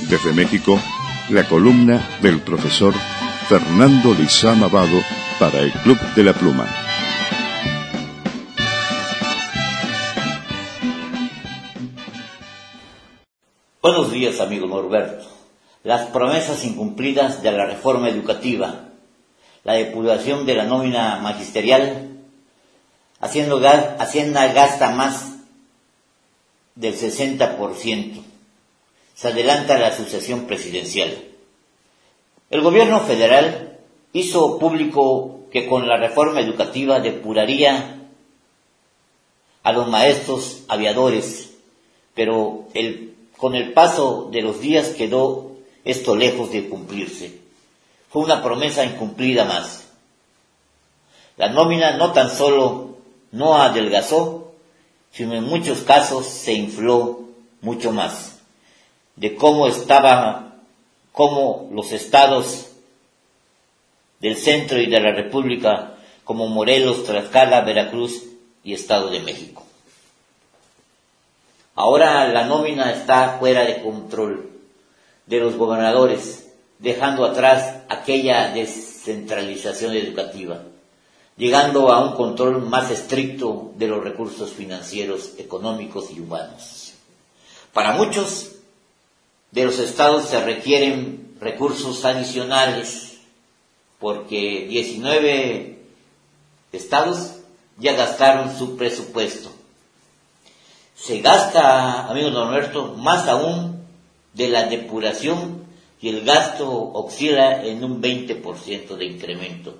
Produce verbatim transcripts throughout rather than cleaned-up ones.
Desde México, la columna del profesor Fernando Lizama Vado para el Club de la Pluma. Buenos días, amigo Norberto. Las promesas incumplidas de la reforma educativa, la depuración de la nómina magisterial, haciendo gas, Hacienda gasta más del sesenta por ciento. Se adelanta la sucesión presidencial. El gobierno federal hizo público que con la reforma educativa depuraría a los maestros aviadores, pero el, con el paso de los días quedó esto lejos de cumplirse. Fue una promesa incumplida más. La nómina no tan solo no adelgazó, sino en muchos casos se infló mucho más. De cómo estaba, cómo los estados del centro y de la República, como Morelos, Tlaxcala, Veracruz y Estado de México. Ahora la nómina está fuera de control de los gobernadores, dejando atrás aquella descentralización educativa, llegando a un control más estricto de los recursos financieros, económicos y humanos. Para muchos de los estados se requieren recursos adicionales, porque diecinueve estados ya gastaron su presupuesto. Se gasta, amigo Norberto, más aún de la depuración y el gasto oscila en un veinte por ciento de incremento.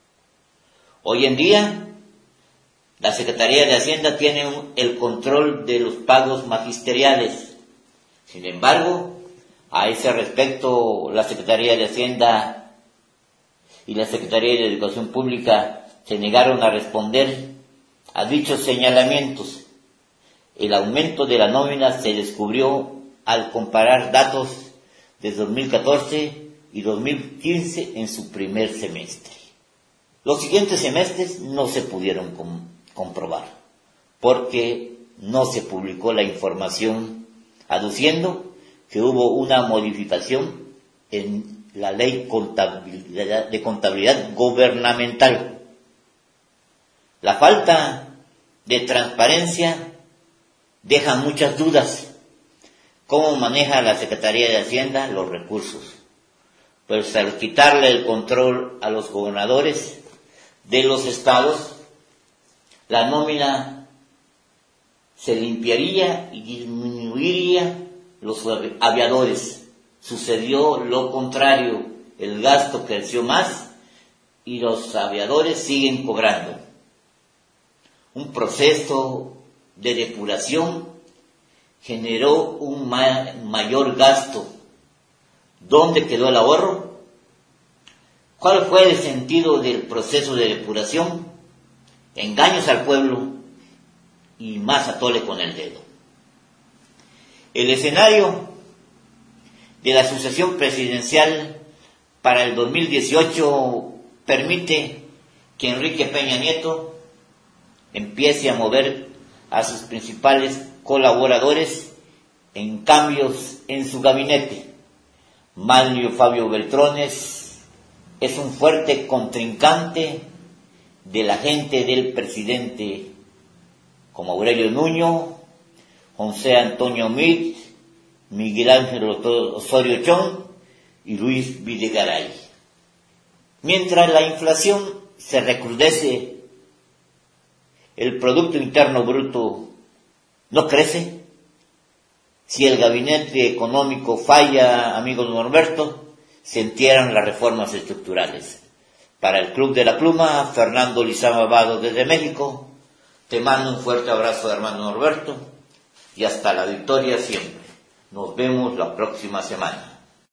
Hoy en día, la Secretaría de Hacienda tiene un, el control de los pagos magisteriales. Sin embargo, a ese respecto, la Secretaría de Hacienda y la Secretaría de Educación Pública se negaron a responder a dichos señalamientos. El aumento de la nómina se descubrió al comparar datos de dos mil catorce y dos mil quince en su primer semestre. Los siguientes semestres no se pudieron com- comprobar, porque no se publicó la información, aduciendo que hubo una modificación en la ley contabilidad, de contabilidad gubernamental. La falta de transparencia deja muchas dudas. ¿Cómo maneja la Secretaría de Hacienda los recursos? Pues al quitarle el control a los gobernadores de los estados, la nómina se limpiaría y disminuiría los aviadores. Sucedió lo contrario, el gasto creció más y los aviadores siguen cobrando. Un proceso de depuración generó un ma- mayor gasto. ¿Dónde quedó el ahorro? ¿Cuál fue el sentido del proceso de depuración? Engaños al pueblo y más atole con el dedo. El escenario de la sucesión presidencial para el dos mil dieciocho permite que Enrique Peña Nieto empiece a mover a sus principales colaboradores en cambios en su gabinete. Manlio Fabio Beltrones es un fuerte contrincante de la gente del presidente, como Aurelio Nuño, José Antonio Meade, Miguel Ángel Osorio Chong y Luis Videgaray. Mientras la inflación se recrudece, el Producto Interno Bruto no crece. Si el gabinete económico falla, amigo Norberto, se entierran las reformas estructurales. Para el Club de la Pluma, Fernando Lizama Vado desde México, te mando un fuerte abrazo, hermano Norberto, y hasta la victoria siempre. Nos vemos la próxima semana.